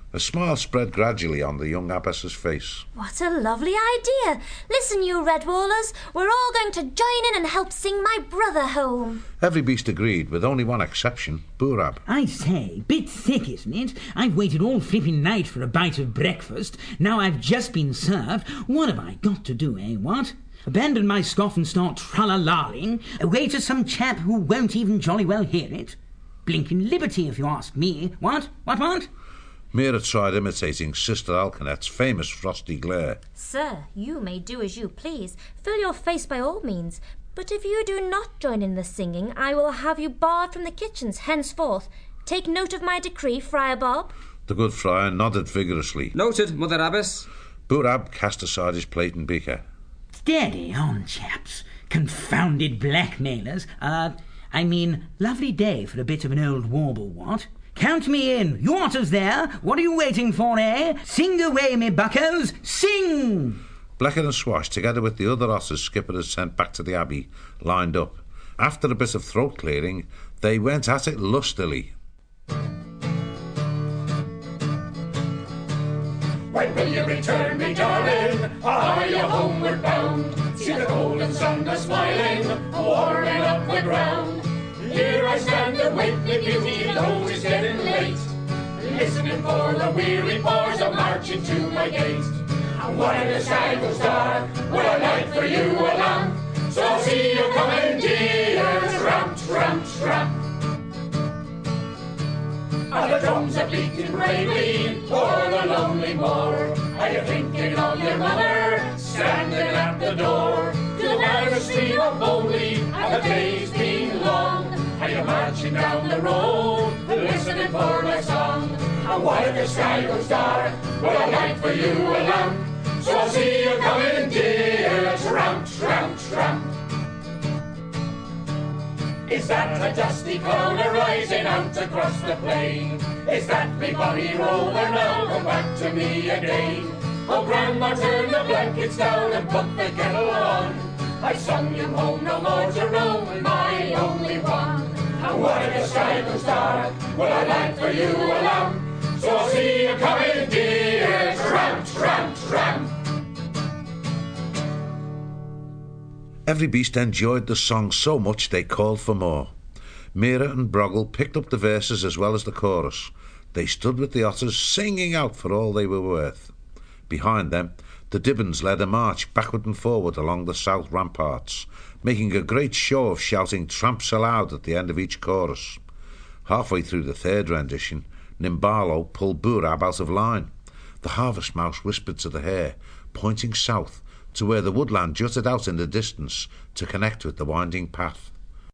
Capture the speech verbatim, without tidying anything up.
A smile spread gradually on the young abbess's face. What a lovely idea. Listen, you Redwallers, we're all going to join in and help sing my brother home. Every beast agreed, with only one exception, Boorab. I say, bit thick, isn't it? I've waited all flipping night for a bite of breakfast. Now I've just been served. What have I got to do, eh, what? Abandon my scoff and start tra-la-la-ing away to some chap who won't even jolly well hear it? Blinking liberty, if you ask me. What? What, what? Mira tried imitating Sister Alkanet's famous frosty glare. Sir, you may do as you please. Fill your face by all means. But if you do not join in the singing, I will have you barred from the kitchens henceforth. Take note of my decree, Friar Bob. The good friar nodded vigorously. Noted, Mother Abbess. Boorab cast aside his plate and beaker. Steady on, chaps. Confounded blackmailers. Uh, I mean, lovely day for a bit of an old warble, what? Count me in. You otters there. What are you waiting for, eh? Sing away, me buckos. Sing! Bleckett and Swash, together with the other otters Skipper had sent back to the Abbey, lined up. After a bit of throat clearing, they went at it lustily. When will you return me, darling? Or are you homeward bound? See the golden sun a-smiling, warming up the ground. Here I stand and wait, me beauty, though it's getting late, listening for the weary bars a marching to my gate. And when the sky goes dark, will I light for you a lamp? So I'll see you coming, dear, tramp, tramp, tramp. And the drums are beating bravely o'er the lonely moor. Are you thinking of your mother standing at the door? To the narrow stream of Bowley, and the days being long. Are you marching down the road, listening for my song? And while the sky goes dark, will I light for you a lamp? So I'll see you coming, dear, tramp, tramp, tramp. Is that a dusty cloud arising out across the plain? Is that me bonny rover now come back to me again? Oh, Grandma, turn the blankets down and put the kettle on. I've sung you home no more to roam, my only one. And when the sky goes dark, will I light for you a lamp? So I'll see you coming, dear, tramp, tramp, tramp. Every beast enjoyed the song so much they called for more. Mira and Broggle picked up the verses as well as the chorus. They stood with the otters, singing out for all they were worth. Behind them, the Dibbons led a march backward and forward along the south ramparts, making a great show of shouting tramps aloud at the end of each chorus. Halfway through the third rendition, Nimbalo pulled Boorab out of line. The harvest mouse whispered to the hare, pointing south to where the woodland jutted out in the distance to connect with the winding path.